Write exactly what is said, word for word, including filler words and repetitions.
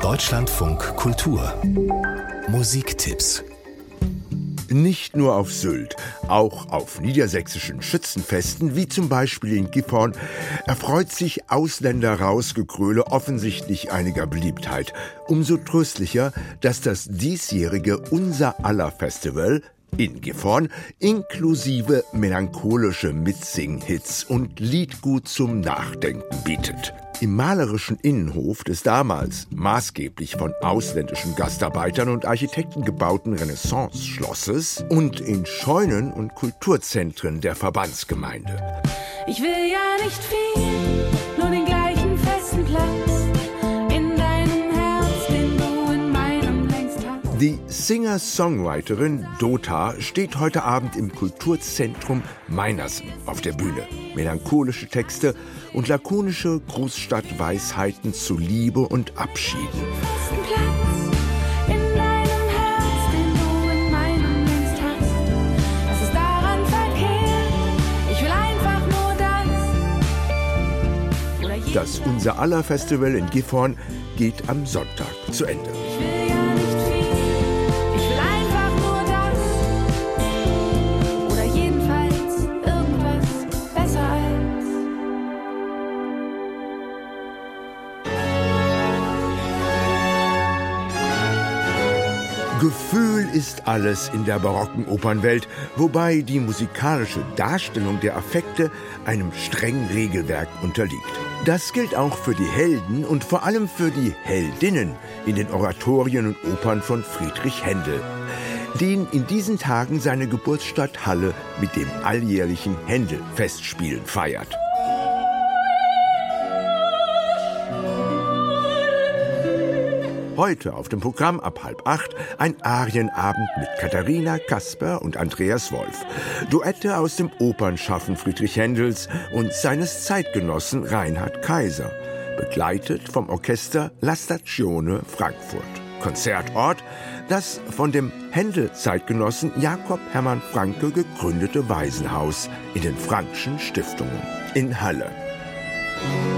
Deutschlandfunk Kultur Musiktipps. Nicht nur auf Sylt, auch auf niedersächsischen Schützenfesten, wie zum Beispiel in Gifhorn, erfreut sich Ausländer-Rausgegröle offensichtlich einiger Beliebtheit. Umso tröstlicher, dass das diesjährige Unser aller Festival in Gifhorn inklusive melancholische Mitsing-Hits und Liedgut zum Nachdenken bietet. Im malerischen Innenhof des damals maßgeblich von ausländischen Gastarbeitern und Architekten gebauten Renaissance-Schlosses und in Scheunen und Kulturzentren der Verbandsgemeinde. Ich will ja nicht viel, nur den gleichen festen Platz in deinem Herz, den du in meinem längst hast. Die Singer-Songwriterin Dota steht heute Abend im Kulturzentrum Meinersen auf der Bühne. Melancholische Texte und lakonische Großstadtweisheiten zu Liebe und Abschieden. Festen Platz in deinem Herz, den du in meinem längst hast. Was ist daran verkehrt? Ich will einfach nur das. Oder Das Unser aller Festival in Gifhorn geht am Sonntag zu Ende. Ich will ja nicht viel, ich will einfach nur das. Oder jedenfalls irgendwas besser als. Gefühl ist alles in der barocken Opernwelt, wobei die musikalische Darstellung der Affekte einem strengen Regelwerk unterliegt. Das gilt auch für die Helden und vor allem für die Heldinnen in den Oratorien und Opern von Friedrich Händel, den in diesen Tagen seine Geburtsstadt Halle mit dem alljährlichen Händel-Festspielen feiert. Heute auf dem Programm ab halb acht ein Arienabend mit Katharina Kasper und Andreas Wolf. Duette aus dem Opernschaffen Friedrich Händels und seines Zeitgenossen Reinhard Kaiser. Begleitet vom Orchester La Stazione Frankfurt. Konzertort das von dem Händel-Zeitgenossen Jakob Hermann Franke gegründete Waisenhaus in den Frankschen Stiftungen in Halle.